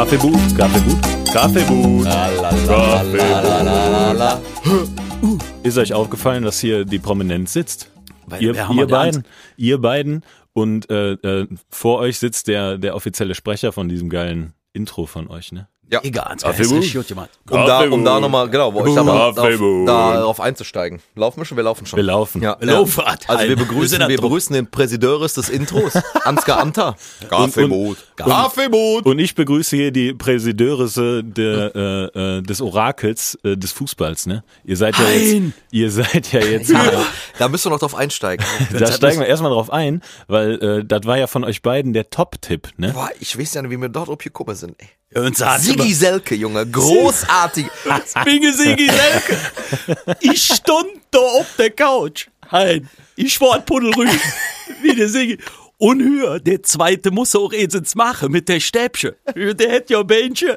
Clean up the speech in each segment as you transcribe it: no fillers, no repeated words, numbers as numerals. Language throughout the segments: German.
Kaffeebuch, Kaffeebuch, Kaffeebuch. Ist euch aufgefallen, dass hier die Prominenz sitzt? Ihr beiden und vor euch sitzt der offizielle Sprecher von diesem geilen Intro von euch, ne? Ja. Egal, Um da nochmal, genau, darauf einzusteigen. Laufen wir schon? Wir laufen schon. Wir laufen. Ja. Also Wir begrüßen den Präsideurs des Intros, Ansgar Anta. Und ich begrüße hier die Präsideurese des Orakels des Fußballs, ne? Ihr seid ja jetzt. Da müssen wir noch drauf einsteigen. Da steigen wir erstmal drauf ein, weil das war ja von euch beiden der Top-Tipp, ne? Boah, ich weiß ja nicht, wie wir dort gekommen sind, ey. Sigi Selke, Junge, großartig. Binge Sigi Selke. Ich stund da auf der Couch. Hein, ich war ein Pudelrüben. Wie der Sigi. Und hör, der Zweite muss auch jetzt machen mit der Stäbchen. Der hätte ja Bähnchen.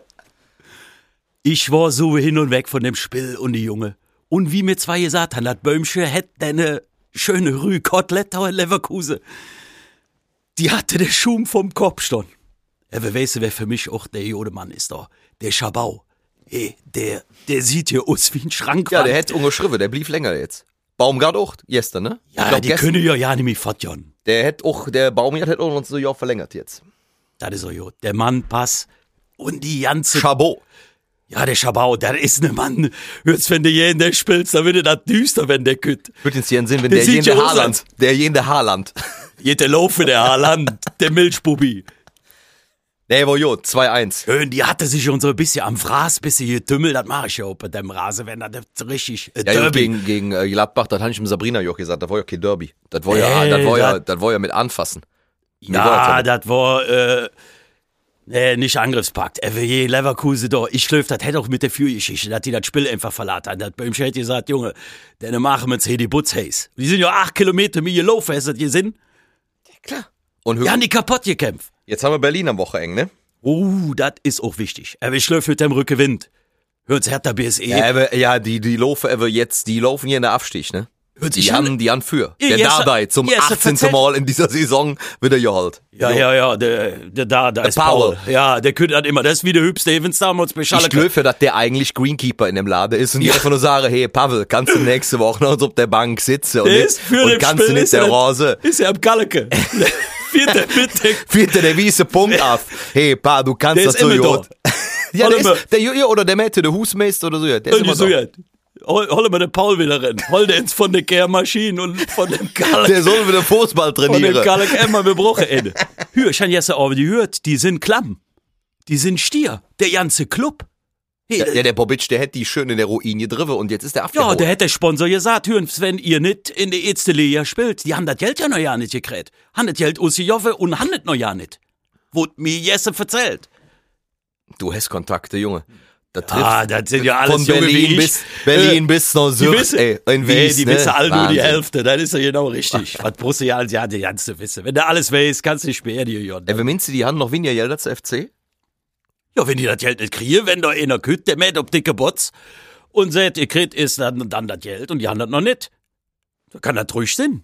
Ich war so hin und weg von dem Spiel und die Junge. Und wie mir zwei gesagt haben, das Bäumchen hätte eine schöne Rühkotelette in Leverkusen. Die hatte der Schum vom Kopf stehen. Aber weißt du, wer für mich auch der Jodemann ist da? Der Schabau. Hey, der sieht hier aus wie ein Schrank. Ja, der hätte unterschrieben, der blieb länger jetzt. Baumgart auch, gestern, ne? Ja, die können ja nicht mehr fortjagen. Der Baumgart hätte auch noch so ein Jahr verlängert jetzt. Das ist so gut. Der Mann passt und die ganze... Chabot. Ja, der Schabau, der ist ne Mann. Hörst, wenn der jeden spielt, dann wird das düster, wenn der kütt. Würde jetzt hier einen Sinn, wenn der jene Haaland. Jeder Laufe der Haaland, der Milchbubi. Nee, wo jo, 2-1. Schön, die hatte sich schon so ein bisschen am Fraß, bisschen getümmelt, das mache ich ja auch bei dem Rasen, wenn das richtig Derby. Gegen Gladbach, das habe ich mit Sabrina Joch gesagt, das war ja kein Derby. Das war ja mit Anfassen. Ja, das war, nicht Angriffspakt. FWJ, Leverkusen da. Ich glaube, das hätte auch mit der Fürgeschichte, dass die das Spiel einfach verlassen haben. Das Böhmchen hätte gesagt, Junge, dann machen wir jetzt hier die Butzhäs. Die sind ja 8 Kilometer mit gelaufen, hast du das gesehen? Ja, klar. Die haben die kaputt gekämpft. Jetzt haben wir Berlin am Woche eng, ne? Das ist auch wichtig. Aber ich glaube, mit dem Rückenwind. Hört's Hertha BSE. Ja, die laufen hier in der Abstieg, ne? Die haben für. Der Ja, Dardai zum 18. Mal in dieser Saison wieder geholt. Ja, der Dardai ist Paul. Ja, der könnte halt immer. Das ist wie der Hüb Stevens damals bei Schalke. Ich glaube, dass der eigentlich Greenkeeper in dem Laden ist und die einfach nur sagen, hey, Pavel, kannst du nächste Woche noch auf der Bank sitzen und kannst du nicht der Rose. Ist er am Kalke. Vierte, der wiese Punkt auf. Hey, Pa, du kannst das so gut. Ja, der Mette, der Husmeister oder so. Der ist immer so. Hol mal den Paul wieder rein. Hol den jetzt von der Kehrmaschine und von dem Kalk. Der soll wieder Fußball trainieren. Von dem Kalk immer gebrochen, ey. Hör, ich habe jetzt aber gehört, die sind klamm. Die sind Stier. Der ganze Club. Hey, ja, der Bobic, der hätte die schön in der Ruine drüber und jetzt ist der abgeholt. Ja, der hätte der Sponsor gesagt, hören, wenn ihr nicht in der ersten Liga spielt, die haben das Geld ja noch ja nicht gekriegt. Haben das Geld ausgejoffe und haben das noch ja nicht. Wurde mir Jesse erzählt. Du hast Kontakte, Junge. Das sind ja alles von Berlin bis nach Zürich, in Wies, die wissen alle nur die Hälfte, das ist ja genau richtig. Was Brüssel ja die ganze wissen. Wenn du alles weißt, kannst du nicht mehr die Jürgen. Wer meinst du, die haben noch weniger Geld als FC? Ja, wenn die das Geld nicht kriegen, wenn da einer kütt, der mäht auf dicke Bots und sagt, ihr kriegt ist dann das Geld und die haben das noch nicht. Da kann das ruhig sein.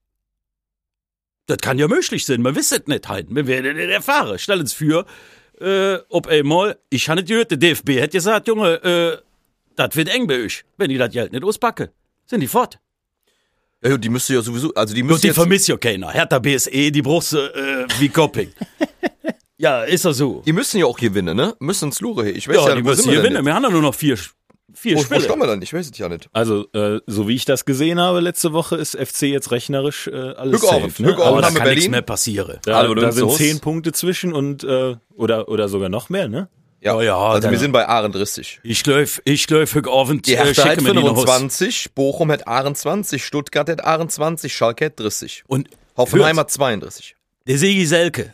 Das kann ja möglich sein, man wisst es nicht halt. Wir werden nicht erfahren. Stell uns für, ob einmal, ich habe nicht gehört, der DFB hätte gesagt, Junge, das wird eng bei euch, wenn die das Geld nicht auspacken. Sind die fort. Ja, die müsste ja sowieso, also die müsste. Die vermisst ja keiner. Hertha BSE, die brauchst du wie Kopping. Ja, ist doch so. Die müssen ja auch gewinnen, ne? Müssen ins Lure. Ich weiß ja, die müssen gewinnen. Wir haben ja nur noch vier Spiele. Wo stehen wir dann? Ich weiß es ja nicht. Also, so wie ich das gesehen habe letzte Woche, ist FC jetzt rechnerisch alles safe. Ne? Aber da kann nichts mehr passieren. Da sind 10 Punkte zwischen und oder sogar noch mehr, ne? Ja, also wir sind bei 38. Ich glaube, heute Abend die Hertha hat 25, Bochum hat 28, Stuttgart hat 28, Schalke hat 30. Und Hoffenheim hat 32. Der Sigi Selke,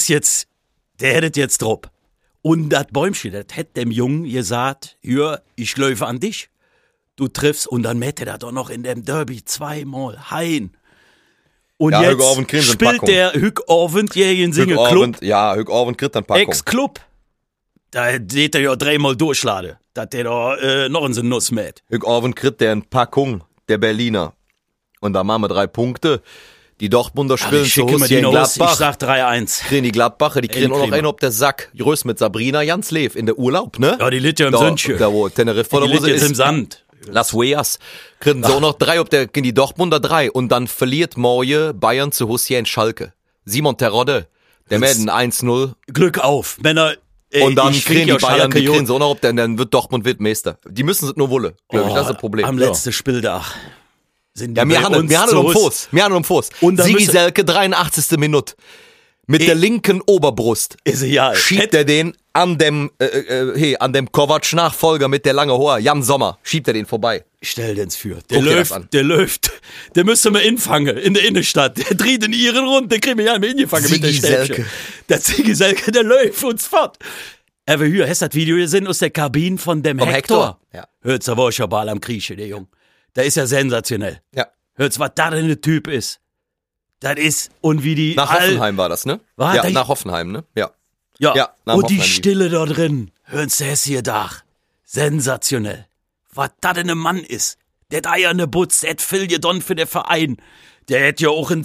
der hätte jetzt drauf. Und das Bäumchen, das hätte dem Jungen gesagt, ja, ich läufe an dich. Du triffst und dann mäht er das doch noch in dem Derby 2-mal Hein. Und ja, jetzt spielt der Hück-Orvend gegen Single-Club. Ja, Hück-Orvend kriegt dann Packung. Ex-Club. Da geht er ja 3-mal durchladen, dass der da noch in seine Nuss mäht. Hück-Orvend kriegt der eine Packung, der Berliner. Und da machen wir 3 Punkte. Die Dortmunder spielen zu Hussein in Gladbach. Ich sag 3-1. Kriegen die Gladbacher, die kriegen auch noch einen auf der Sack. Größ mit Sabrina Janslev in der Urlaub, ne? Ja, die liegt ja im Sündchen. Da wo Teneriffa, die liegt jetzt im Sand. Las Vegas. Kriegen sie auch noch 3, gegen die Dortmunder 3. Und dann verliert morgen Bayern zu Hussein Schalke. Simon Terodde, der melden 1-0. Glück auf, Männer. Und dann kriegen die Bayern, die kriegen sie auch noch, dann wird Dortmund Weltmeister. Die müssen es nur wollen, glaube ich, das ist das Problem. Am letzten Spieltag. Sind ja, wir haben um Fuß. Wir haben um Fuß. Sigi Selke, 83. Minute. Mit der linken Oberbrust. Ist ja. Schiebt er den an dem Kovac-Nachfolger mit der lange Hoher, Jan Sommer. Schiebt er den vorbei. Stell den's für. Der läuft. Der müsste mal infangen in der Innenstadt. Der dreht in ihren Rund, der kriegt mich ja mal ingefangen mit der Stäbchen. Der Sigi Selke, der läuft uns fort. Aber hier, hast du das Video gesehen aus der Kabine von dem Hector? Ja. Hört's, da war ich ja bald am Kriechen, der Junge. Der ist ja sensationell. Ja. Hört's, was da denn ein Typ ist. Das ist, und wie die... Nach Hoffenheim war das, ne? War ja, nach Hoffenheim, ne? Ja. Ja, und die Stille da drin. Hören's, der ist hier da. Sensationell. Was da denn ein Mann ist. Der hat Eier in der Butz, der hat viel gedon für den Verein. Der hätte ja auch in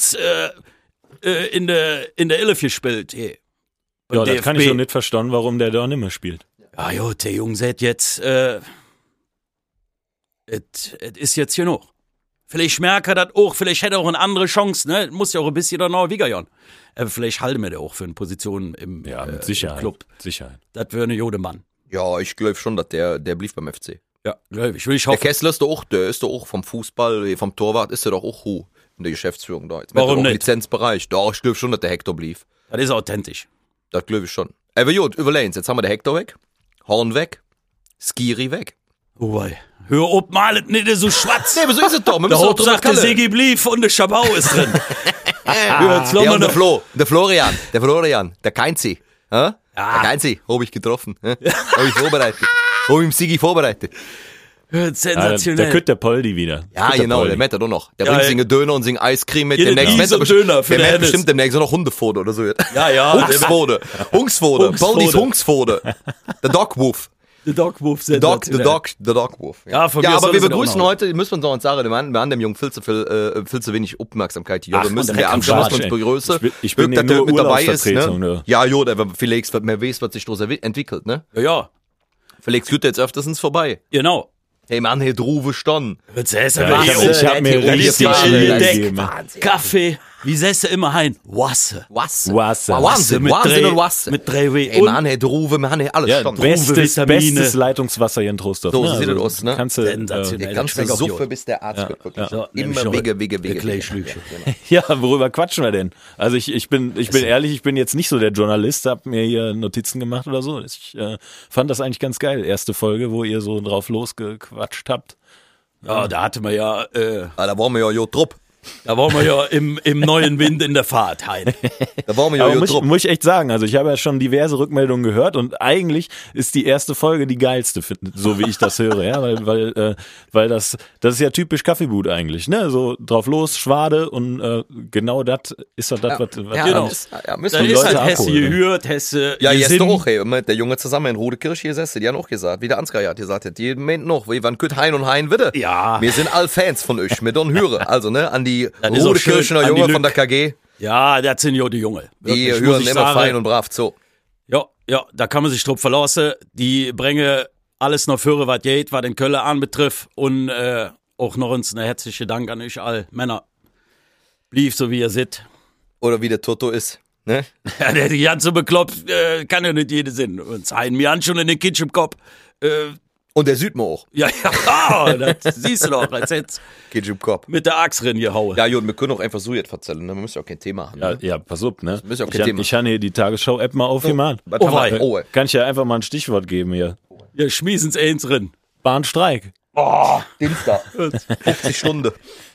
der Ilf gespielt. Hey. Ja, das kann ich so nicht verstehen, warum der da nicht mehr spielt. Ja, jo, der Junge sagt jetzt, es ist jetzt genug. Vielleicht merkt er das auch, vielleicht hätte er auch eine andere Chance, ne? Muss ja auch ein bisschen danach wiegern. Aber vielleicht halte mir der auch für eine Position im, mit Sicherheit, im Club. Sicherheit. Das wäre eine Jodemann. Ja, ich glaube schon, dass der blieb beim FC. Ja, glaube ich. Will ich hoffen. Der Kessler der ist doch auch vom Fußball, vom Torwart, ist er doch auch in der Geschäftsführung da. Jetzt warum nicht? Lizenzbereich. Doch, ich glaube schon, dass der Hector blieb. Das ist authentisch. Das glaube ich schon. Aber gut, überlegen, jetzt haben wir den Hector weg, Horn weg, Skiri weg. Oh, hör auf, malet nicht so schwarz. Nee, aber so ist es doch. Der Hauptsache, der Sigi blieb und der Schabau ist drin. Und der Florian, der Keinzi. Der Keinzi, habe ich getroffen. Habe ich vorbereitet. Habe ich im Sigi vorbereitet. Sensationell. Der kütt der Poldi wieder. Ja, genau, der Mette doch noch. Der bringt singe Döner und singe Eiscreme mit. Demnächst der bestimmt demnächst noch Hundefoder oder so. Ja. Hungsfoder. Boldis Hungsfoder. Der Dogwoof. Der Dogwoof. Der Dogwoof. Ja, aber wir begrüßen heute, müssen wir uns sagen, wir haben dem Jungen viel zu wenig Aufmerksamkeit hier. Wir müssen der Amsterdam uns begrüßen. Ich bin nur mit dabei ist, ne? Ja, aber vielleicht wird mehr weiß, was sich daraus entwickelt, ne? Ja. Vielleicht geht jetzt öfters vorbei. Genau. Hey Mann, hey Druwe Stonn. Ich hab mir richtig gegeben. Kaffee. Wie säß er immer hein? Wasser. Wahnsinn und Wasser. Mit 3 W. Hey Mann, hey Druwe, Mann, hey alles Stonn. Bestes Leitungswasser hier in Trostorf. So sieht es aus, ne? Kannst du die ganze Suppe, bis der Arzt wird wirklich. Immer Wege. Ja, worüber quatschen wir denn? Also ich bin ehrlich, ich bin jetzt nicht so der Journalist, hab mir hier Notizen gemacht oder so. Ich fand das eigentlich ganz geil. Erste Folge, wo ihr so drauf losgequatscht habt. Ja, da hatte man ja... da waren wir ja Trupp. Da waren wir ja im neuen Wind in der Fahrt, Hein. Da waren wir ja muss ich echt sagen, also ich habe ja schon diverse Rückmeldungen gehört und eigentlich ist die erste Folge die geilste, so wie ich das höre, ja, weil das ist ja typisch Kaffeebude eigentlich, ne, so drauf los, Schwade und genau das ist doch das, was genau. Müssen die Leute halt Hesse gehört, Hesse ja, jetzt auch, hey, mit der Junge zusammen in Rodekirch hier gesessen, die haben auch gesagt, wie der Ansgar hat gesagt, die meint noch, wie wann könnt Hein und Hein wieder? Ja. Wir sind all Fans von euch, mit und höre, also, ne, an die Rodekirchener Junge von der KG. Ja, das sind ja die Junge. Die hören immer fein und brav zu. Ja, da kann man sich drauf verlassen. Die bringen alles noch für, was geht, was den Köln anbetrifft. Und auch noch uns einen herzlichen Dank an euch alle Männer. Blieb so, wie ihr seid. Oder wie der Toto ist, ne? Ja, der die ganze bekloppt, kann ja nicht jeder Sinn. Uns einen mir an schon in den Kitsch im Kopf. Und der Süd mir auch. Ja, das siehst du doch, als jetzt Kitsch im Kopf. mit der Axt drin gehauen. Ja, wir können auch einfach so jetzt erzählen, ne? Wir müssen ja auch kein Thema haben. Ne? Ja, pass auf, ne? Ich habe hier die Tagesschau-App mal aufgemacht. Kann ich ja einfach mal ein Stichwort geben hier. Ja, schmiessen's eins drin. Bahnstreik. Dienstag. 50 Stunden.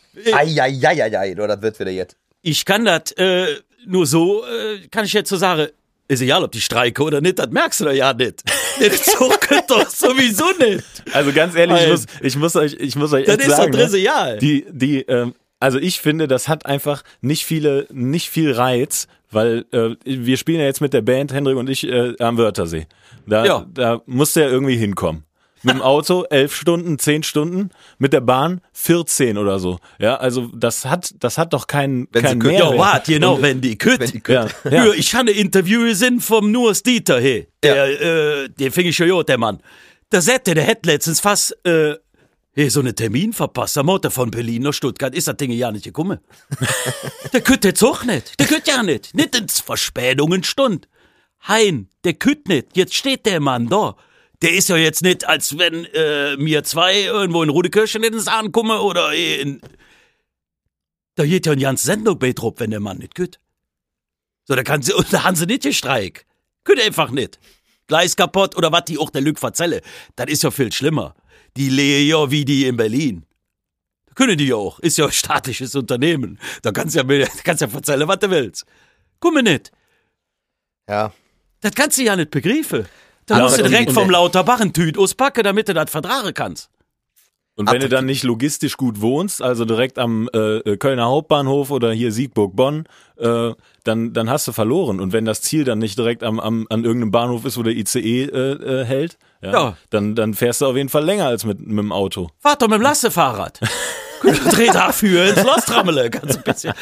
Eieieiei, das wird wieder jetzt. Ich kann das nur so, kann ich jetzt so sagen, ist egal, ob die streike oder nicht, das merkst du doch ja nicht. Der Zug könnt doch sowieso nicht. Also ganz ehrlich, ich muss euch echt sagen. Das ist doch trivial. Also ich finde, das hat einfach nicht viel Reiz, weil wir spielen ja jetzt mit der Band, Hendrik und ich, am Wörthersee. Da muss der irgendwie hinkommen. Mit dem Auto 11 Stunden, 10 Stunden, mit der Bahn 14 oder so. Ja, also das hat doch keinen Mehrwert. Ja, warte, genau, wenn die kütt. Ja. Ich habe ein Interview gesehen vom Nurs Dieter, hey. Den fing ich schon, der Mann. Der hätte letztens fast, so einen Termin verpasst. Der Motor von Berlin nach Stuttgart ist das Ding ja nicht gekommen. Der kütt jetzt auch nicht. Der kütt ja nicht. Nicht ins Verspätungen Stund. Hein, der kütt nicht. Jetzt steht der Mann da. Der ist ja jetzt nicht, als wenn mir zwei irgendwo in Rudekirchen ins ankommen oder in... Da geht ja eine ganze Sendung bei drauf, wenn der Mann nicht kütt. So, da haben sie nicht gestreikt. Kütt einfach nicht. Gleis kaputt oder was die auch der Lüg verzelle. Das ist ja viel schlimmer. Die lehe ja wie die in Berlin. Da können die ja auch. Ist ja ein staatliches Unternehmen. Da kannst du ja verzellen, was du willst. Guck mir nicht. Ja. Das kannst du ja nicht begreifen. Da musst du direkt vom Lauterbach-Tüt auspacken, damit du das vertragen kannst. Und wenn du dann nicht logistisch gut wohnst, also direkt am Kölner Hauptbahnhof oder hier Siegburg-Bonn, dann hast du verloren. Und wenn das Ziel dann nicht direkt an irgendeinem Bahnhof ist, wo der ICE hält, dann fährst du auf jeden Fall länger als mit dem Auto. Fahr doch mit dem Lastefahrrad. Dreh dafür ins Los trammele, ganz ein bisschen.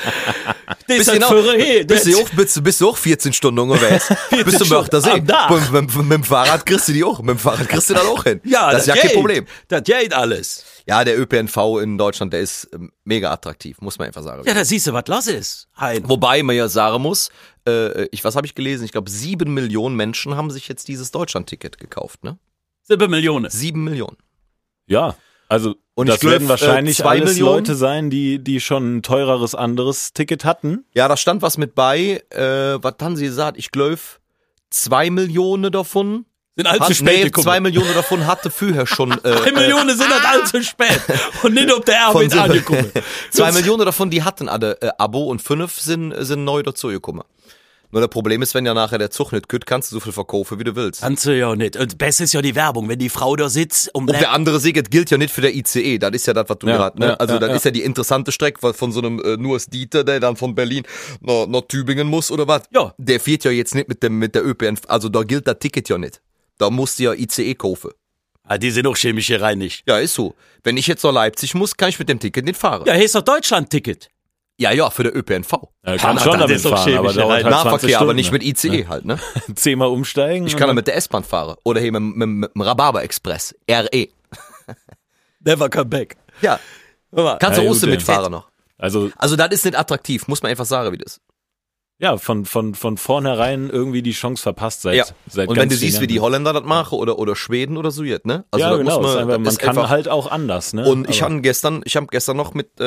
Bist du auch 14 Stunden unterwegs? Bist du Mördersee? Mit dem Fahrrad kriegst du die auch. Mit dem Fahrrad kriegst du das auch hin. Ja, das ist ja kein Problem. Das geht alles. Ja, der ÖPNV in Deutschland, der ist mega attraktiv, muss man einfach sagen. Ja, da siehst du, was los ist. Hein. Wobei man ja sagen muss, was habe ich gelesen? Ich glaube, 7 Millionen Menschen haben sich jetzt dieses Deutschland-Ticket gekauft, ne? 7 Millionen. 7 Millionen. Ja, also und das werden wahrscheinlich 2 alles Millionen Leute sein, die schon ein teureres anderes Ticket hatten. Ja, da stand was mit bei. Was haben sie gesagt? Ich glaube, 2 Millionen davon sind allzu spät gekommen. 2 Millionen davon hatte vorher schon. 3 Millionen sind halt allzu spät. Und nicht ob der Arbeit angekommen. 2 Millionen davon, die hatten alle Abo und 5 sind neu dazugekommen. Nur das Problem ist, wenn ja nachher der Zug nicht kütt, kannst du so viel verkaufen, wie du willst. Kannst du ja nicht. Und besser ist ja die Werbung, wenn die Frau da sitzt. Und der andere Sieg gilt ja nicht für der ICE. Das ist ja das, was du gerade, ne? Also, das ist ja die interessante Strecke von so einem Nurs Dieter, der dann von Berlin nach Tübingen muss oder was. Ja. Der fährt ja jetzt nicht mit der ÖPNV. Also, da gilt das Ticket ja nicht. Da musst du ja ICE kaufen. Ah, die sind auch chemisch gereinigt. Ja, ist so. Wenn ich jetzt nach Leipzig muss, kann ich mit dem Ticket nicht fahren. Ja, hier ist doch Deutschland-Ticket. Ja, für der ÖPNV. Ja, kann schon damit fahren, aber dauert halt Nahverkehr, aber nicht mit ICE halt, ne? 10-mal umsteigen. Ich kann da mit der S-Bahn fahren. Oder hier mit dem Rhabarber Express. RE. Never come back. Ja. Kannst du Oste mitfahren noch. Also das ist nicht attraktiv, muss man einfach sagen, wie das. Ja, von vornherein irgendwie die Chance verpasst seit und wenn du siehst, wie die Holländer das machen oder Schweden oder so jetzt, ne? Also ja, genau, man kann halt auch anders, ne? Und ich habe gestern noch mit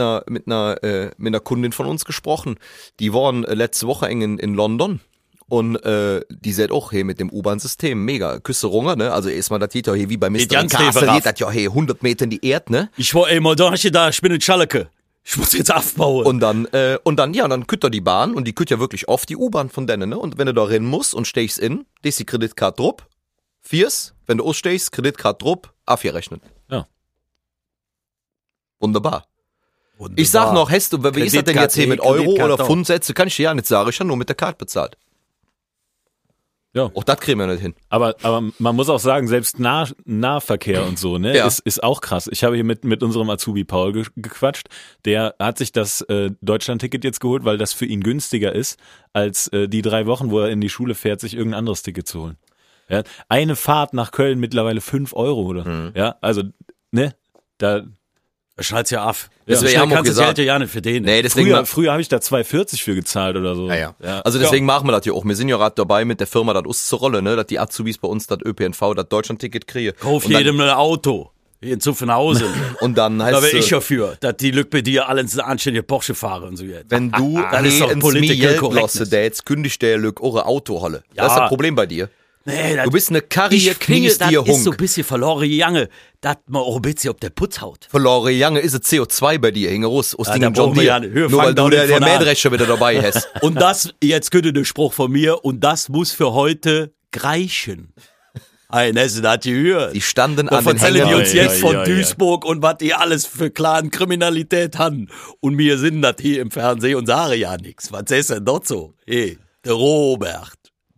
einer Kundin von uns gesprochen. Die waren letzte Woche in London. Und die seht auch hier mit dem U-Bahn-System mega Küsserunge, ne? Also erstmal, das geht ja hier wie bei Mr. Castle, geht das ja hier 100 Meter in die Erde, ne? Ich war immer da, ich bin in Schalke. Ich muss jetzt aufbauen. Und dann kütt er die Bahn und die kütt ja wirklich oft die U-Bahn von denen, ne? Und wenn du da rein musst und stehst das ist die Kreditkarte drup, wenn du ausstehst, Kreditkarte drup, rechnen. Ja. Wunderbar. Ich sag noch, wie ist das denn jetzt hier mit Euro oder Pfundsätze? Kann ich dir ja nicht sagen, ich habe nur mit der Karte bezahlt. Ja. Auch das kriegen wir nicht hin. Aber man muss auch sagen, selbst Nahverkehr und so, ne, ist auch krass. Ich habe hier mit unserem Azubi Paul gequatscht. Der hat sich das Deutschland-Ticket jetzt geholt, weil das für ihn günstiger ist, als die 3 Wochen, wo er in die Schule fährt, sich irgendein anderes Ticket zu holen. Ja, eine Fahrt nach Köln mittlerweile 5 Euro, oder? Mhm. Ja, also, ne, da schneid's ja ab. Das wäre ja auch gesagt. Das Geld ja nicht für den. Nee, früher habe ich da 2,40 für gezahlt oder so. Ja. Also deswegen machen wir das ja auch. Wir sind ja gerade dabei, mit der Firma das auszurollen, ne, dass die Azubis bei uns das ÖPNV, das Deutschland-Ticket kriegen. Kauf jedem ein Auto. Hier zu von Hause. Und dann heißt da wäre ich ja für, dass die Lück bei dir alle ins anständige Porsche fahren und so jetzt. Wenn du ins Geld lassen, der jetzt kündigt der Lück eure Autohalle. Ja. Das ist das Problem bei dir. Nee, du bist eine Karriere Kniestier-Hunk. Das ist so ein bisschen verlorene Jange, dass man auch ein bisschen auf der Putz haut. Verlorene Jange ist ein CO2 bei dir, hinge raus, aus dem John Deere. Nur weil du der Mähdrescher wieder dabei hast. Und das, jetzt könnte der Spruch von mir, und das muss für heute greichen. Eines hat gehört. Die standen an den Hängern. Die uns jetzt von Duisburg und was die alles für klaren Kriminalität haben. Und wir sind das hier im Fernsehen und sagen ja nichts. Was ist denn dort so? Hey, der Robert.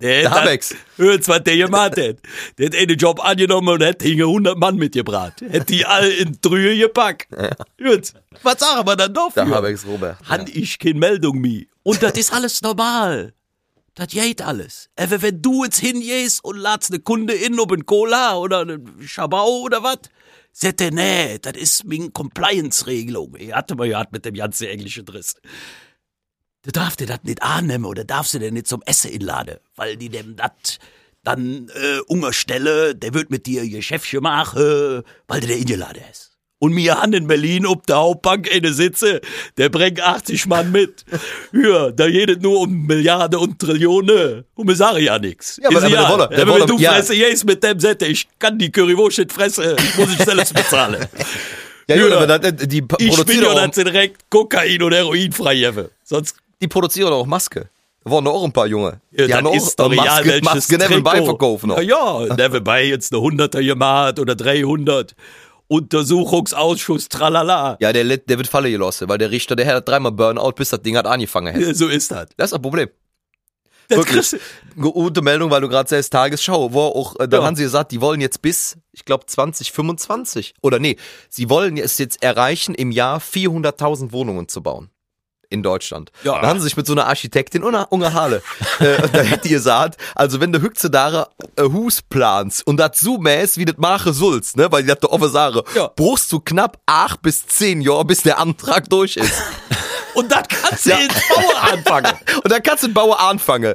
Der Habex. Hört's, was der gemacht hat. Der hat einen Job angenommen und hat 100 Mann mitgebracht. Hätte die alle in Trühe gepackt. Ja. Hört's, was sagen wir dann dafür? Der Habex Robert. Han ich keine Meldung mehr. Und das ist alles normal. Das geht alles. Aber wenn du jetzt hingehst und ladst eine Kunde in, ob ein Cola oder ein Schabau oder was, sagt er, nee, das ist meine Compliance-Regelung. Ich hatte mal gehört mit dem ganzen englischen Driss. Du darfst dir das nicht annehmen oder darfst du dir nicht zum Essen inladen, weil die dem das dann unterstellen, der wird mit dir Geschäftchen machen, weil du der eingeladen hast. Und mir han in Berlin ob der Hauptbank eine sitze, der bringt 80 Mann mit. Ja, da geht nur um Milliarden und Trillionen. Und mir sage ja nix. Ja, aber wenn du fresse jetzt mit dem Sette, ich kann die Currywurst nicht fressen, muss ich selbst bezahlen. Ja, aber die produzieren auch dann direkt Kokain und Heroin freigeben. Sonst die produzieren auch Maske. Da waren auch ein paar Junge. Ja, die haben auch Maske nebenbei verkaufen noch. Ja, nebenbei jetzt eine 100er gemacht oder 300. Untersuchungsausschuss, tralala. Ja, der wird fallen gelassen, weil der Richter, der hat 3-mal Burnout, bis das Ding hat angefangen hat. Ja, so ist das. Das ist ein Problem. Wirklich. Gute Meldung, weil du gerade sagst, Tagesschau, wo auch, dann haben sie gesagt, die wollen jetzt bis, ich glaube 2025, oder nee, sie wollen es jetzt erreichen, im Jahr 400.000 Wohnungen zu bauen. In Deutschland. Ja. Da haben sie sich mit so einer Architektin unterhalten. Da hätte ihr gesagt, also wenn du hüchze da Hus planst und das so mäß, wie das machen sollst, ne, weil die das da offen sagen, brauchst du knapp 8 bis 10 Jahre, bis der Antrag durch ist. Und dann kannst du ins Bauer anfangen. Und dann kannst du den Bauer anfangen.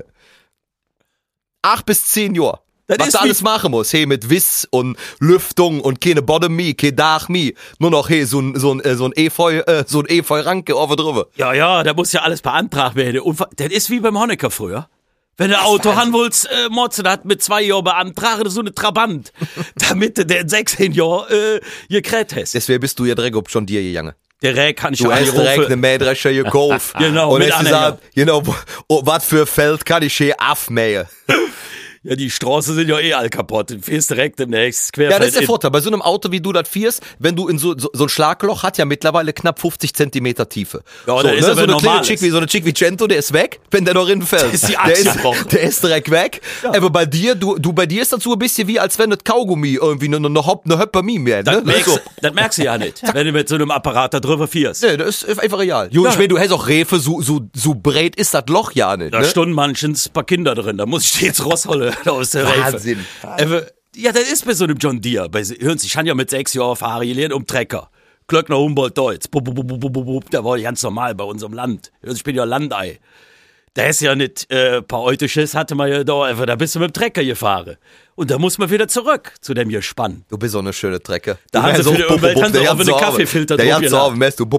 8 bis 10 Jahre. Das was du alles machen musst, hey, mit Wiss und Lüftung und keine Bottomie, kein Dachmie, nur noch, hey, so ein Efeu-Ranke oben drüber. Ja, da muss ja alles beantragt werden. Und das ist wie beim Honecker früher. Wenn der Auto haben willst, Motzen hat mit 2 Jahren beantragt, so eine Trabant, damit der in 16 Jahren gekriegt hast. Deswegen bist du ja direkt ob schon dir gegangen. Der Räk kann ich du hast direkt eine Mähdrescher gekauft. Genau, und hast gesagt, was für Feld kann ich hier aufmähen? Ja, die Straßen sind ja eh all kaputt. Du fährst direkt demnächst querfeld. Ja, das ist der Vorteil. Bei so einem Auto, wie du das fährst, wenn du in so ein Schlagloch hat ja mittlerweile knapp 50 Zentimeter Tiefe. Ja, so, ist so eine kleine Cinquecento, der ist weg, wenn der noch fällt. Das ist die der ist direkt weg. Ja. Aber bei dir, bei dir ist das so ein bisschen wie, als wenn das Kaugummi irgendwie eine Höppermie mehr. Das merkst du ja nicht, wenn du mit so einem Apparat da drüber fährst. Nee, das ist einfach real. Jo, ich meine, du hast auch Refe, so breit ist das Loch ja nicht. Da stunden manchens ein paar Kinder drin, da muss ich jetzt rausholen aus der Refe. Wahnsinn. Ja, das ist bei so einem John Deere. Hören Sie, ich habe ja mit 6 Jahren fahren gelernt Trecker. Glöckner, Humboldt, Deutsch. Da war ich ganz normal bei unserem Land. Ich bin ja Landei. Da ist ja nicht, paar Eutisches hatte man ja da, einfach, da bist du mit dem Trecker gefahren. Und da muss man wieder zurück zu dem Gespann. Du bist so eine schöne Trecker. Da haben sie für die Umwelt haben sie auch einen Kaffeefilter drauf. Der ganze Abend machst du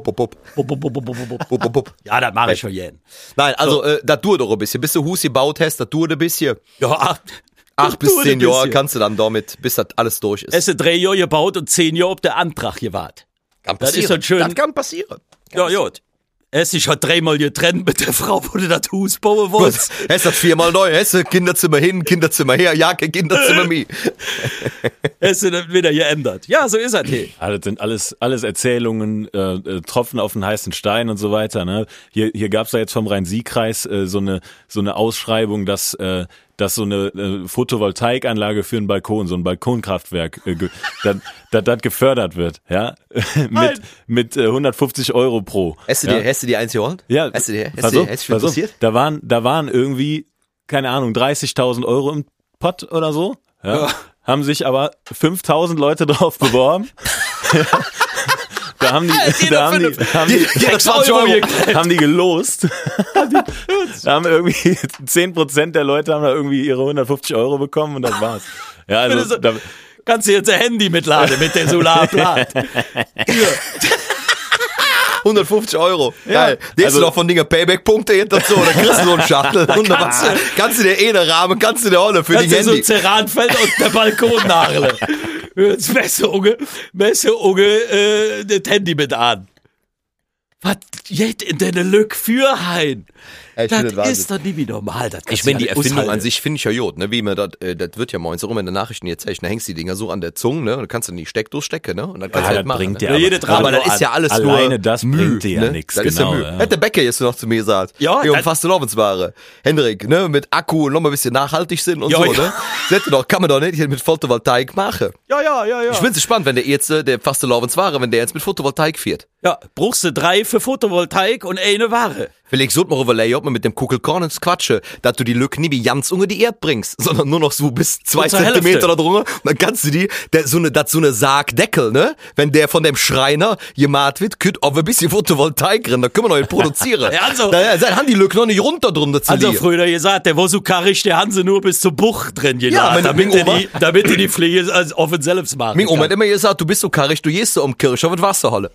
Ja, das mache ich schon jeden. Nein, also, das dauert doch ein bisschen. Bis du Hus gebaut hast, das dauert ein bisschen. Ja, 8 bis 10 Jahre kannst du dann damit, bis das alles durch ist. Es sind 3 Jahre gebaut und 10 Jahre auf der Antrag gewartet. Kann passieren. Das ist schön. Das kann passieren. Ja, gut. Es ist schon 3-mal getrennt mit der Frau, wo du das Haus bauen wolltest. Es hat 4-mal neu. Es ist Kinderzimmer hin, Kinderzimmer her, ja, kein Kinderzimmer mehr. Es ist wieder geändert. Ja, so ist es hier. Ja, das sind alles Erzählungen, Tropfen auf den heißen Stein und so weiter. Ne? Hier gab's ja jetzt vom Rhein-Sieg-Kreis so eine Ausschreibung, dass so eine Photovoltaikanlage für einen Balkon, so ein Balkonkraftwerk, das gefördert wird, ja, mit 150 € pro. Hast du die eins geholt? Ja. Hast du dich interessiert? Da waren irgendwie, keine Ahnung, 30.000 € im Pott oder so, ja. Haben sich aber 5.000 Leute drauf beworben. Da haben die gelost. Da haben irgendwie 10% der Leute haben da irgendwie ihre 150 € bekommen und das war's. Ja, also kannst du jetzt ein Handy mitladen mit der Solarplat. 150 €. Geil. Der ist noch von Dinger Payback-Punkte hinter so, dann kriegst du so einen Shuttle. Kannst du dir eine Rahmen, kannst du dir auch noch für die Handy. So ein Ceranfeld und der Balkon nageln. Jetzt messe Unge, das Handy mit an. Was geht in deine Lück für hein? Das ist doch nie wie normal. Ich meine, die Erfindung an sich finde ich ja gut, ne? Wie man das wird ja morgens rum in den Nachrichten jetzt echt, da hängst die Dinger so an der Zunge, ne? Und dann kannst du in die Steckdose stecken, ne? Und dann kannst du halt machen. Bringt ne? aber das ist ja alles alleine nur das Mühe, bringt dir ja ne? nichts. Das ist ja Mühe. Hätte der Bäcker jetzt noch zu mir gesagt. Ja, um fast Laufensware. Hendrik, ne? Mit Akku und noch mal ein bisschen nachhaltig sind und so, ne? Seht ihr doch, kann man doch nicht hier mit Photovoltaik machen. Ja. Ich find's spannend, wenn der jetzt, der fast Laufensware, wenn der jetzt mit Photovoltaik fährt. Ja, brauchst du 3 für Photovoltaik und eine Ware. Vielleicht sollte man überlegen, ob man mit dem Kugelkorn ins Quatsche, dass du die Lücke nie wie ganz unter die Erde bringst, sondern nur noch so bis 2 Zentimeter da drunter. Und dann kannst du die, so eine Sargdeckel, ne? Wenn der von dem Schreiner gemacht wird, könnt auch ein bisschen Photovoltaik drin, da können wir noch produzieren. Ja, also, da haben die Lücke noch nicht runter drunter zu also liegen. früher gesagt, der war so karrig, der haben sie nur bis zur Bucht drin Ja, damit die die Pflege auf und selbst machen. Meine Oma hat immer gesagt, du bist so karrig, du gehst so um Kirche auf die Wasserhalle.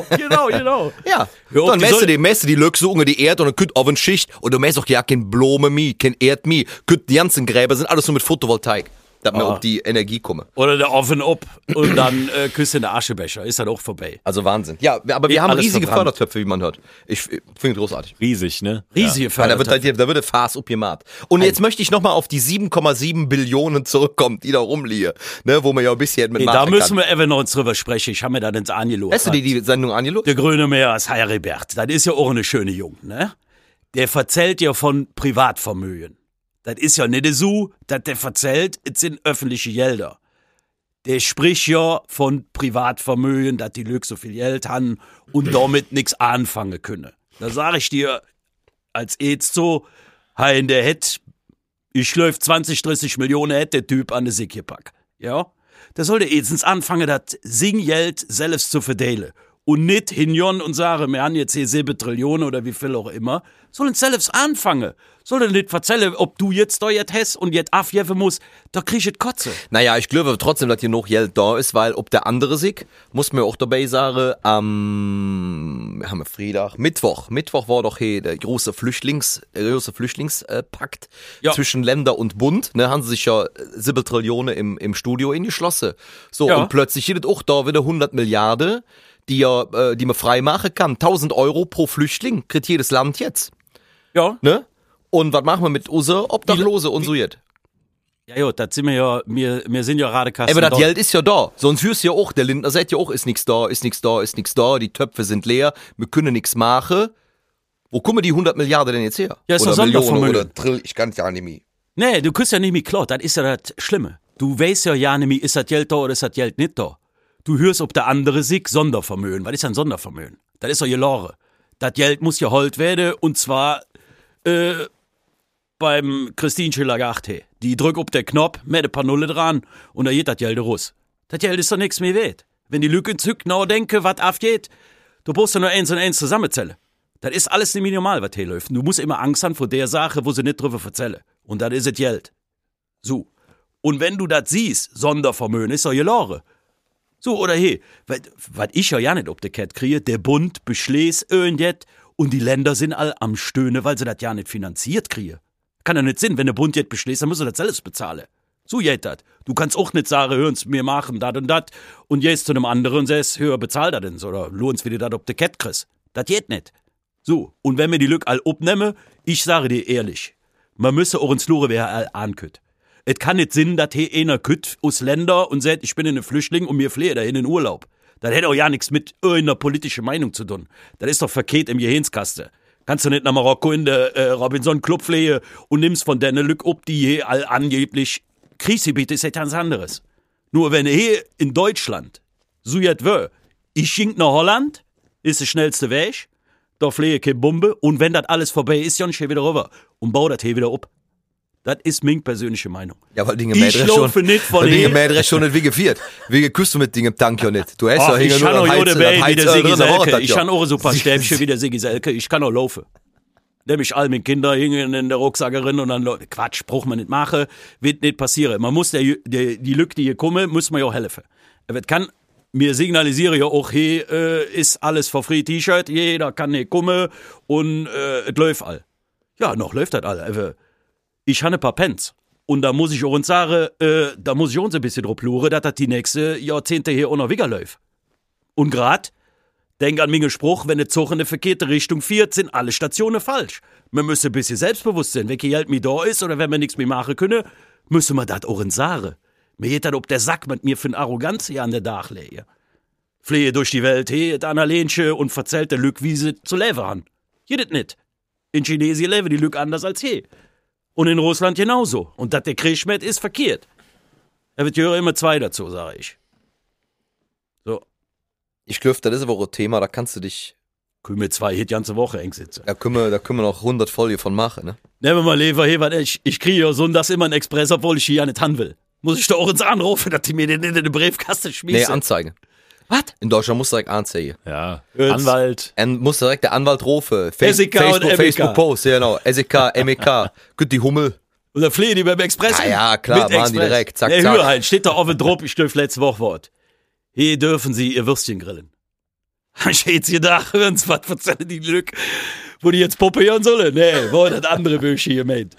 Genau. Ja. Ja, Dann messt du die Lücke so unter die Erde und dann könnt auf eine Schicht und du messt auch ja kein Blume mehr, kein Erd mehr. Die ganzen Gräber sind alles nur mit Photovoltaik. Dass wir auf die Energie kommen. Oder der Ofen ab und dann küsst in der Aschebecher. Ist dann auch vorbei. Also Wahnsinn. Ja, aber wir haben riesige Fördertöpfe, wie man hört. Ich finde großartig. Riesig, ne? Riesige Fördertöpfe. Da wird der Fass abgemacht. Und jetzt möchte ich nochmal auf die 7,7 Billionen zurückkommen, die da rumliegen. Ne, wo man ja ein bisschen mit da müssen wir eben noch drüber sprechen. Ich habe mir da ins angelobt. Hast du die Sendung angelobt? Der grüne Meer ist Heribert. Das ist ja auch eine schöne Jung, ne? Der erzählt ja von Privatvermögen. Das ist ja nicht so, dass der erzählt, es sind öffentliche Gelder. Der spricht ja von Privatvermögen, dass die Leute so viel Geld haben und damit nichts anfangen können. Da sage ich dir, als jetzt so, hein, der hätt, ich läuf 20, 30 Millionen hätt der Typ an der Sick gepackt. Ja? Da soll der jetzt anfangen, das Singgeld selbst zu verdelen. Und nicht hinjon und sagen, wir haben jetzt hier 7 Trillionen oder wie viel auch immer. Sollen selbst anfangen. Sollen nicht erzählen, ob du jetzt da jetzt hast und jetzt aufgeben musst. Da krieg ich es Kotze. Naja, ich glaube trotzdem, dass hier noch Geld da ist, weil ob der andere Sieg, muss man auch dabei sagen, haben wir Freitag, Mittwoch war doch hier der große Flüchtlingspakt zwischen Länder und Bund. Ne, haben sie sich ja 7 Trillionen im Studio eingeschlossen. So, und plötzlich steht auch da wieder 100 Milliarden. Die man frei machen kann. 1.000 Euro pro Flüchtling kriegt jedes Land jetzt. Ja. Ne? Und was machen wir mit unseren Obdachlose und so jetzt? Ja, das sind wir ja, wir sind ja gerade Kasten. Aber das Geld ist ja da. Sonst hörst du ja auch, der Lindner sagt ja auch, ist nichts da, die Töpfe sind leer, wir können nichts machen. Wo kommen die 100 Milliarden denn jetzt her? Ja, ist oder doch Millionen oder Trill, ich kann es ja nicht mehr. Nee, du kriegst ja nicht mehr klar, das ist ja das Schlimme. Du weißt ja nicht mehr, ist das Geld da oder ist das Geld nicht da. Du hörst, ob der andere sich Sondervermögen. Was ist ein Sondervermögen? Das ist doch gelaufen. Das Geld muss geholt werden und zwar beim Christine Lagarde. Die drückt auf den Knopf, mit ein paar Nulle dran und da geht das Geld raus. Das Geld ist doch nichts mehr wert. Wenn die Lücke zück nachdenken, was aufgeht, du brauchst doch nur 1 und 1 zusammenzählen. Das ist alles nicht normal, was hier läuft. Du musst immer Angst haben vor der Sache, wo sie nicht drüber erzählen. Und das ist das Geld. So. Und wenn du das siehst, Sondervermögen ist doch gelaufen. So, oder hey, was ich ja nicht ob der Kette kriege, der Bund beschließt irgendet und die Länder sind all am Stöhnen, weil sie das ja nicht finanziert kriegen. Kann ja nicht Sinn, wenn der Bund jetzt beschließt, dann muss er das selbst bezahlen. So geht das. Du kannst auch nicht sagen, hören's mir machen, dat und jetzt zu einem anderen und sagst, hör, bezahl das denn, oder lohnt's wieder das ob der Kette kriegst. Das geht nicht. So, und wenn wir die Lücke all abnehmen, ich sage dir ehrlich, man müsse auch ins Lore, wer all ankütt. Es kann nicht Sinn, dass hier einer kütt aus Länder und sagt, ich bin ein Flüchtling und mir flehe dahin in Urlaub. Das hätte auch ja nichts mit irgendeiner politischen Meinung zu tun. Das ist doch verkehrt im Gehirnskaste. Kannst du nicht nach Marokko in der Robinson-Club fliehen und nimmst von denen Lück ob, die hier all angeblich Kriegsgebiete ist etwas anderes. Nur wenn hier in Deutschland so jetzt wär, ich ging nach Holland, ist der schnellste Weg, da fliege keine Bombe und wenn das alles vorbei ist, dann hier wieder rüber und bau das hier wieder ab. Das ist meine persönliche Meinung. Ja, weil Dinge ich laufe nicht von Dinge Mädrecht schon nicht wie geführt. Wie geküsst du mit Dingen Tank ja nicht. Du hast ja ich kann auch Jode Bay wie der Siggi Selke. Ich kann kann auch so ein paar Stäbchen wie der Siggi Selke. Ich kann auch laufen. Nämlich all meine Kinder hingen in der Rucksackerin und dann Quatsch, braucht man nicht machen, wird nicht passieren. Man muss die Lücke, die hier kommen, muss man ja auch helfen. Es kann, mir signalisiere ja auch, hey, ist alles for free T-Shirt, jeder kann nicht kommen und es läuft all. Ja, noch läuft das all. Ich habe ein paar Pens. Und da muss ich auch uns sagen, da muss ich uns ein bisschen drauf luren, dass das die nächsten Jahrzehnte hier auch noch wieder läuft. Und grad, Denk an meinen Spruch, wenn der Zug in die verkehrte Richtung fährt, sind alle Stationen falsch. Wir müssen ein bisschen selbstbewusst sein. Wenn kein Geld mehr da ist oder wenn wir nichts mehr machen können, müssen wir das auch sagen. Mir geht das ob der Sack mit mir für eine Arroganz hier an der Dach lege. Flehe durch die Welt, het an Allensche und verzählt der Lück, wie sie zu leben haben. Jedet nicht. In Chinesien leben die Lück anders als hier. Und in Russland genauso. Und dass der Krieg schmeckt, ist verkehrt. Er wird ja immer zwei dazu, sage ich. So. Ich glaube, das ist aber auch ein Thema, da kannst du dich... Können wir 2 die ganze Woche eng sitzen. Da können wir noch 100 Folien von machen, ne? Nehmen wir mal Lever hier, weil ich kriege ja sonntags immer einen Express, obwohl ich hier ja nicht haben will. Muss ich da auch ins anrufen, dass die mir den in den Briefkasten schmeißen? Nee, Anzeige. Was? In Deutschland musst du direkt anzeigen. Ja, Jetzt. Anwalt. Muss direkt der Anwalt rufen. SEK und MEK. Facebook Post, ja genau. SEK, MEK. Gut, die Hummel. Oder flehe die beim Express? Ja, klar, Mit machen die Express. direkt. Zack, Nee, zack. hör halt, steht da offen drauf, ich dürfe letztes Wochwort. Hier dürfen Sie Ihr Würstchen grillen. Steht's hier da, hören's, was verzeihen die Lück, wo die jetzt poppieren sollen? Nee, wo das andere Bösche hier meint.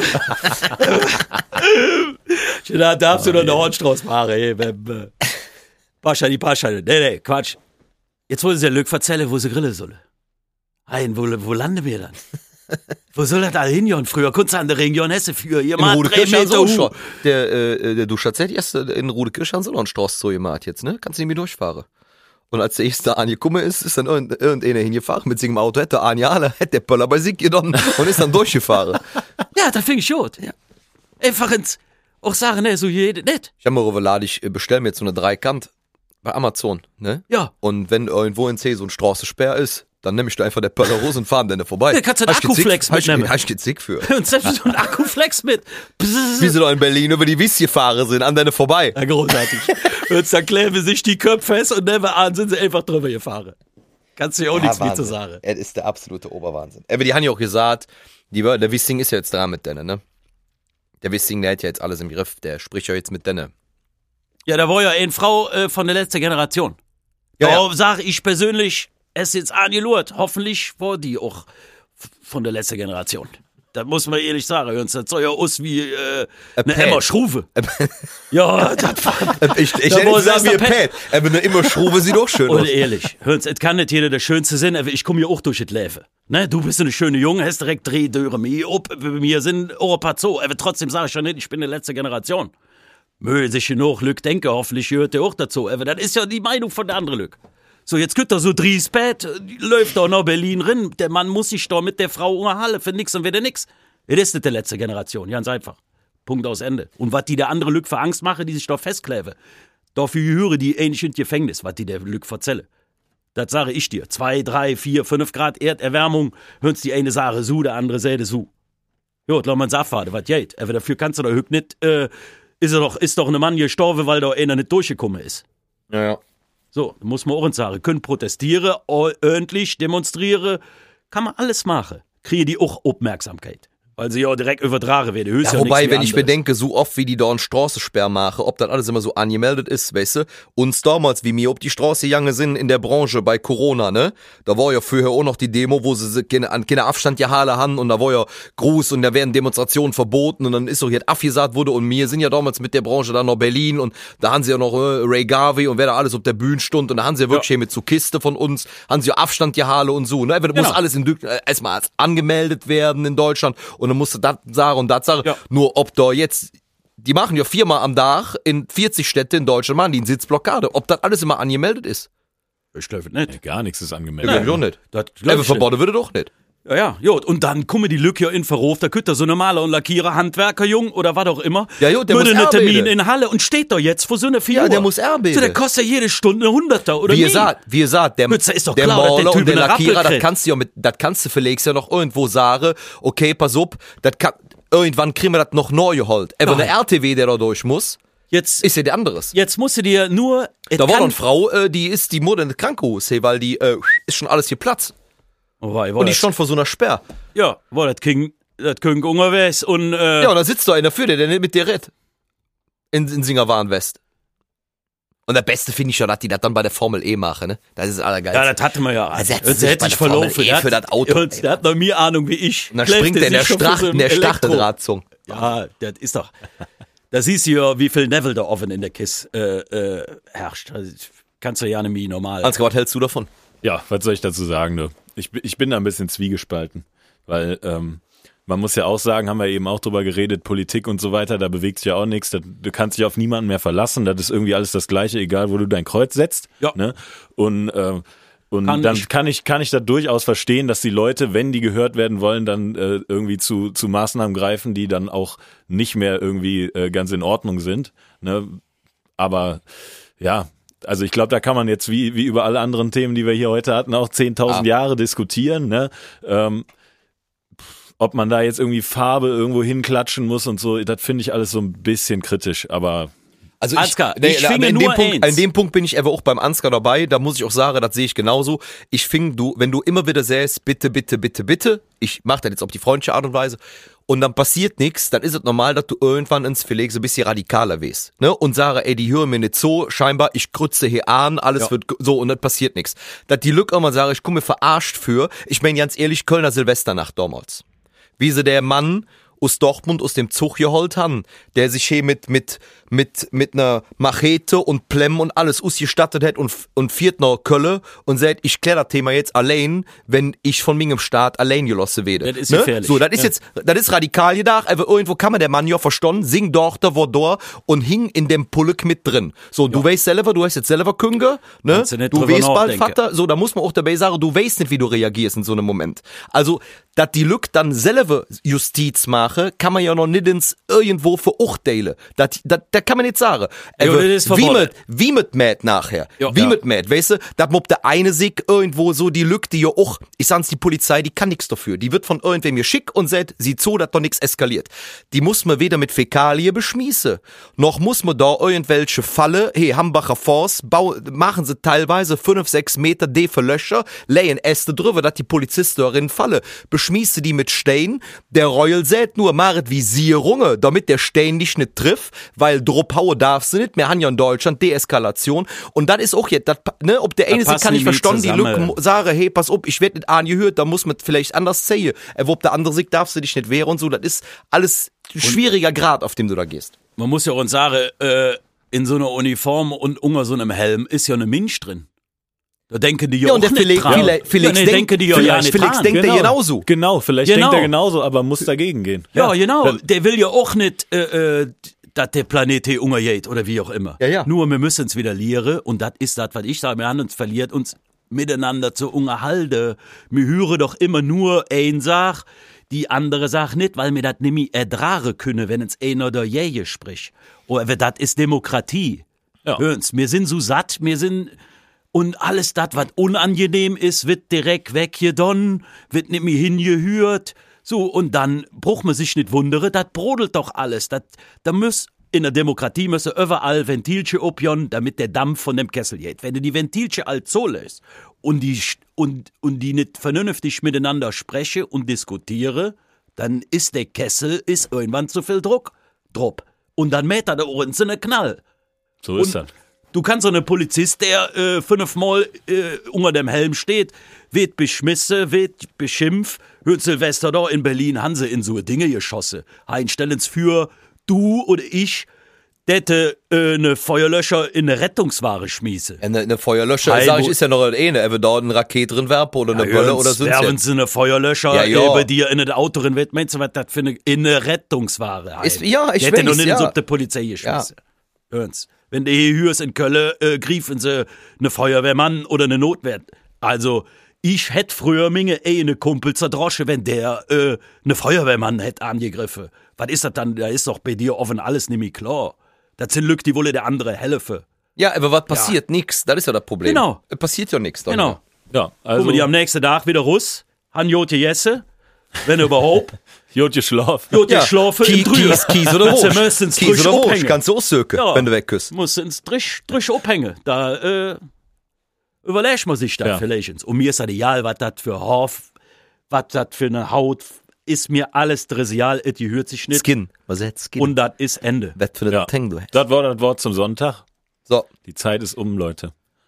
Da darfst du noch eine Hornstrauß machen, hey, Pascha, die Pascha. Nee, Quatsch. Jetzt wollen sie der Lück verzählen, wo sie grillen sollen. Hein, wo landen wir dann? Wo soll das da hin, Früher konntest du an der Region Hesse für. Ihr In macht 3 Rudekirch haben sie Meter auch hoch. schon. Der Duschazett erst in Rudekirch haben sie noch einen Straß so gemacht jetzt, ne? Kannst du nicht mehr durchfahren. Und als der erste angekommen ist dann irgendeiner hingefahren mit seinem Auto, hätte Anja, hätte der Pöller bei sich genommen und ist dann durchgefahren. Ja, das finde ich gut. Ja. Einfach auch sagen, ne, so jede nicht. Ich habe mir überlegt, ich bestelle mir jetzt so eine Dreikant bei Amazon, ne? Ja. Und wenn irgendwo in C so ein Straßensperr ist, dann nehme ich da einfach der Pöller raus und fahren dann vorbei. Ja, kannst du einen Akkuflex mitnehmen. Hast du Zick für. Und selbst so ein Akkuflex mit. Wie sie da in Berlin über die Wiss gefahren sind, an deine vorbei. Ja, großartig. Und dann kleben sich die Köpfe fest und nebenan sind sie einfach drüber gefahren. Kannst du ja auch nichts mehr zu sagen. Es ist der absolute Oberwahnsinn. Aber die haben ja auch gesagt, der Wissing ist ja jetzt dran mit denen, ne? Der Wissing, der hat ja jetzt alles im Griff, der spricht ja jetzt mit denen. Ja, da war ja eine Frau von der letzten Generation. Ja, Da sage ich persönlich, es ist jetzt angelurt. Hoffentlich war die auch von der letzten Generation. Das muss man ehrlich sagen. Das soll ja aus wie eine Emma Schruve. Ja, das war... Ich Da hätte war gesagt, wie Sester ein Pet. Aber eine immer Schruve sieht doch schön aus. Oder ehrlich, hör's, es kann nicht jeder der Schönste sein, aber ich komme ja auch durch das Leben. Ne, du bist eine schöne Junge, hast direkt 3 Döre mehr ob, bei mir sind auch ein paar so, aber trotzdem sage ich ja nicht, ich bin die letzte Generation. Möge sich genug Lück denke, hoffentlich gehört der auch dazu, aber das ist ja die Meinung von der anderen Lück. So, jetzt geht da so Dries Bett, läuft da nach Berlin rein, der Mann muss sich da mit der Frau unterhalten, für nix und wieder nix. Das ist nicht die letzte Generation, ganz einfach. Punkt aus Ende. Und was die der andere Lück für Angst mache, die sich da festkleben. Dafür höre die ähnlich in Gefängnis, was die der Lück verzelle. Das sage ich dir. 2, 3, 4, 5 Grad Erderwärmung, hörst die eine Sache so, der andere säde so. Jo, lass mal Saftfahrt, was geht. Aber dafür kannst du da höchst nicht, ist doch ein Mann gestorben, weil da einer nicht durchgekommen ist. Ja. So, muss man auch nicht sagen. Können protestieren, öffentlich demonstrieren, kann man alles machen. Kriege die auch Aufmerksamkeit. Weil sie ja direkt übertragen werden. Ja, wobei, wenn ich bedenke, so oft wie die da einen Straßensperr machen, ob das alles immer so angemeldet ist, weißt du, uns damals, wie mir ob die Straße gegangen sind in der Branche bei Corona, ne, da war ja vorher auch noch die Demo, wo sie an keinen Abstand gehalten haben und da war ja Gruß und da werden Demonstrationen verboten und dann ist doch jetzt abgesagt wurde und wir sind ja damals mit der Branche dann nach Berlin und da haben sie ja noch Ray Garvey und wer da alles auf der Bühne stund und da haben sie ja wirklich mit so Kiste von uns, haben sie ja Abstand gehalten und so, ne, das muss alles erstmal angemeldet werden in Deutschland und dann musst du das sagen und das sagen. Ja. Nur ob da jetzt, die machen ja 4-mal am Tag in 40 Städte in Deutschland, machen die eine Sitzblockade. Ob das alles immer angemeldet ist? Ich glaube nicht. Nee, gar nichts ist angemeldet. Ja, doch nicht. Das Aber verboten würde doch nicht. Ja, gut. Und dann komme die Lücke in Verruf, da könnte so ein Maler und Lackierer, Handwerker, Jung oder was auch immer. Ja, jo, der würde muss einen Termin arbeiten. in Halle und steht da jetzt vor so einer 4 Uhr. Ja, der muss arbeiten. So, der kostet ja jede Stunde 100er oder Wie mehr. ihr sagt, der ist doch der klar, dass der Maler Typ und der einen Lackierer, Rappel das kannst du vielleicht ja noch irgendwo sagen, okay, pass auf, irgendwann kriegen wir das noch neu geholt. Aber eine RTW, der da durch muss, jetzt ist ja der anderes. Jetzt musst du dir nur... Da war noch eine Frau, die Mutter in der Krankenhaus, weil die ist schon alles hier Platz. Und die stand vor so einer Sperr. Ja, war das King unterwegs und... Ja, und da sitzt da einer für der nicht mit dir redet. In Singerwarnwest. Und der Beste finde ich ja, dass die das dann bei der Formel E machen, ne? Das ist das Allergeilste. Ja, das hatten wir ja. Da Das hätte sich verlaufen. Für das Auto. Der hat noch mehr Ahnung wie ich. Und dann springt der in der Stacheldrahtzung. Ja, das ist doch... Da siehst du ja, wie viel Neville da offen in der Kiste herrscht. Also, kannst du ja nicht mehr normal. Ansgar, was hältst du davon? Ja, was soll ich dazu sagen, du? Ich bin da ein bisschen zwiegespalten, weil man muss ja auch sagen, haben wir eben auch drüber geredet, Politik und so weiter, da bewegt sich ja auch nichts, du kannst dich auf niemanden mehr verlassen, das ist irgendwie alles das Gleiche, egal wo du dein Kreuz setzt. Ja. Ne? Und dann kann ich da durchaus verstehen, dass die Leute, wenn die gehört werden wollen, dann irgendwie zu Maßnahmen greifen, die dann auch nicht mehr irgendwie ganz in Ordnung sind. Ne? Aber ja, also ich glaube, da kann man jetzt wie über alle anderen Themen, die wir hier heute hatten, auch 10.000 Jahre diskutieren. Ne? Ob man da jetzt irgendwie Farbe irgendwo hinklatschen muss und so, das finde ich alles so ein bisschen kritisch, aber... Also Ansgar, ich finde nur eins. An dem Punkt bin ich aber auch beim Ansgar dabei, da muss ich auch sagen, das sehe ich genauso. Ich finde, wenn du immer wieder sägst, bitte, ich mache das jetzt auf die freundliche Art und Weise, und dann passiert nichts, dann ist es normal, dass du irgendwann ins Filet so ein bisschen radikaler wirst, ne? Und sage, ey, die hören mir nicht so, scheinbar, ich krütze hier an, alles wird so und dann passiert nichts. Dass die Lück immer sage, ich komme mir verarscht für, ich meine ganz ehrlich, Kölner Silvesternacht damals. Wie sie der Mann aus Dortmund aus dem Zug geholt haben, der sich hier mit einer Machete und Plemm und alles ausgestattet hat und fährt nach Köln und sagt, ich klär das Thema jetzt allein, wenn ich von meinem Staat allein gelassen werde. Das ist gefährlich. So, das ist jetzt, das ist radikal gedacht, aber irgendwo kann man der Mann ja verstanden, sing doch da, wo da und hing in dem Pulk mit drin. So, du weißt selber, du hast jetzt selber Künge, ne? Du weißt bald, Vater, so, da muss man auch dabei sagen, du weißt nicht, wie du reagierst in so einem Moment. Also, dass die Lück dann selber Justiz mache, kann man ja noch nicht ins irgendwo verurteilen. Da kann man nicht sagen. Wie mit Matt nachher. Mit Matt, weißt du, dass man der eine sich irgendwo so die Lück, die ja auch, ich sag's, die Polizei, die kann nichts dafür. Die wird von irgendwem mir schick und sagt, sieht so, dass doch nichts eskaliert. Die muss man weder mit Fäkalie beschmissen, noch muss man da irgendwelche Falle, Hambacher Forst, machen sie teilweise 5-6 Meter für Löcher, legen Äste drüber, dass die Polizisten darin fallen, beschmiesse die mit Stein, der Reul sät nur maret Visierungen, damit der Stein dich nicht trifft, weil Druck hauen darfst du nicht, wir haben ja in Deutschland Deeskalation und das ist auch jetzt, ne, ob der eine sich kann nicht verstanden, die Lücke sagen, hey, pass auf, ich werd nicht angehört, da muss man vielleicht anders sehen, aber ob der andere sich darfst du dich nicht wehren und so, das ist alles schwieriger Grad, auf dem du da gehst. Man muss ja auch sagen, in so einer Uniform und unter so einem Helm ist ja eine Mensch drin. Da denken die ja auch nicht dran. Felix denkt er genauso. Genau, vielleicht denkt er genauso, aber muss dagegen gehen. Ja, genau. Der will ja auch nicht, dass der Planet hier untergeht oder wie auch immer. Ja. Nur wir müssen es wieder lehren und das ist das, was ich sage. Wir haben uns verliert, uns miteinander zu unterhalten. Wir hören doch immer nur eine Sache, die andere Sache nicht, weil wir das nicht mehr ertragen können, wenn uns einer oder je spricht. Oder das ist Demokratie. Ja. Hören's, wir sind so satt, und alles das, was unangenehm ist, wird direkt weggedonnen, wird nicht mehr hingehört. So, und dann braucht man sich nicht wundern, das brodelt doch alles. In der Demokratie müssen überall Ventilchen opjon, damit der Dampf von dem Kessel geht. Wenn du die Ventilchen all so lässt und die nicht vernünftig miteinander spreche und diskutiere, dann ist der Kessel irgendwann zu viel Druck. Und dann mäht er da oben so eine Knall. So ist das. Du kannst so einen Polizist, der 5-mal unter dem Helm steht, wird beschmissen, wird beschimpft. Hört Silvester da in Berlin, haben sie in so Dinge geschossen. Einstellens für du oder ich, hätte eine Feuerlöscher in eine Rettungsware schmiese. Eine Feuerlöscher, sag ich, ist ja noch eine. Er wird da eine Rakete drin werfen oder eine Bölle oder so. Werfen sie eine Feuerlöscher bei dir in das Auto drin wird, meinst du, was das für eine Rettungsware heißt? Ich weiß, hätte noch nicht auf die Polizei geschmissen. Ja. Hören's. Wenn du hier hörst in Köln, griefen sie eine Feuerwehrmann oder eine Notwehr. Also, ich hätte früher eine Kumpel zerdrosche, wenn der eine Feuerwehrmann hätte angegriffen. Was ist das dann? Da ist doch bei dir offen alles nicht mehr klar. Das sind Lück, die wolle der andere helfen. Ja, aber was passiert? Nix. Das ist ja das Problem. Genau. Es passiert ja nichts. Genau. Ja, also. Guck mal, die am nächsten Tag wieder Russ, han Jotje Jesse, wenn überhaupt. Jotje Schlaf. Schlafen im Drüß. Kies oder Rosch. Kies oder Rosch. Kannst du aussöken, wenn du wegküsst. Muss ins Drisch abhängen. Da überlegt man sich das vielleicht. Und mir ist das egal, was das für Hof, was das für eine Haut, ist mir alles trivial, es gehört sich nicht. Skin. Was heißt Skin? Und das ist Ende. Was für ein Ding du hast. Das war das Wort zum Sonntag. So. Die Zeit ist Leute.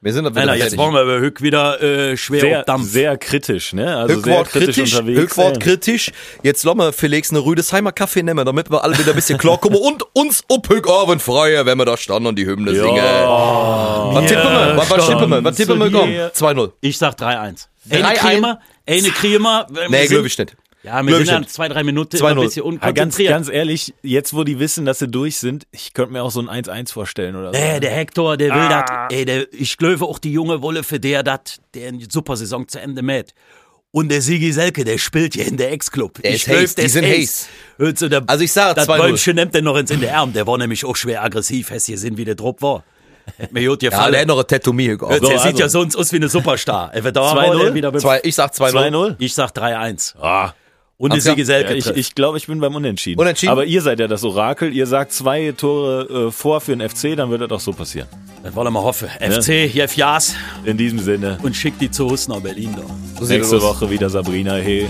Wir sind Alter, jetzt wollen wir aber wieder schwer auf Dampf. Sehr kritisch, ne? Also sehr kritisch unterwegs. Rückwort kritisch. Jetzt lassen wir Felix eine Rüdesheimer Kaffee nehmen, damit wir alle wieder ein bisschen klarkommen und uns ob Abend freuen, wenn wir da standen und die Hymne singen. Was tippen wir? 2-0. Ich sag 3-1. Eine kriegen wir. Nee, glaube ich nicht. Ja, wir sind dann 2-3 Minuten ein bisschen unkonzentriert. Ganz ehrlich, jetzt wo die wissen, dass sie durch sind, ich könnte mir auch so ein 1-1 vorstellen oder so. Der Hector, der will das. Ich glaube auch die junge Wolle für der eine super Saison zu Ende mäht. Und der Sigi Selke, der spielt hier in der Ex-Club. Die sind heiß. Also ich sage 2-0. Das Bäumchen nimmt den noch in den Arm. Der war nämlich auch schwer aggressiv, hast du gesehen, wie der Druck war. Mir hat der hat noch ein Tattoo mir gehabt. Der sieht ja sonst aus wie eine Superstar. 2-0? Ich sag 2-0. Ich sag 3-1. Und der Sigi Selke. Ich glaube, ich bin beim Unentschieden. Aber ihr seid ja das Orakel. Ihr sagt 2 Tore vor für den FC, dann wird das doch so passieren. Das wollen wir mal hoffen. FC, Jeff Jaas. In diesem Sinne. Und schickt die zu Hus nach Berlin. So nächste Woche wieder Sabrina, hey.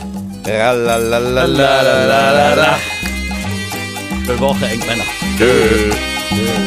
Für Woche, Engmänner. Tschö.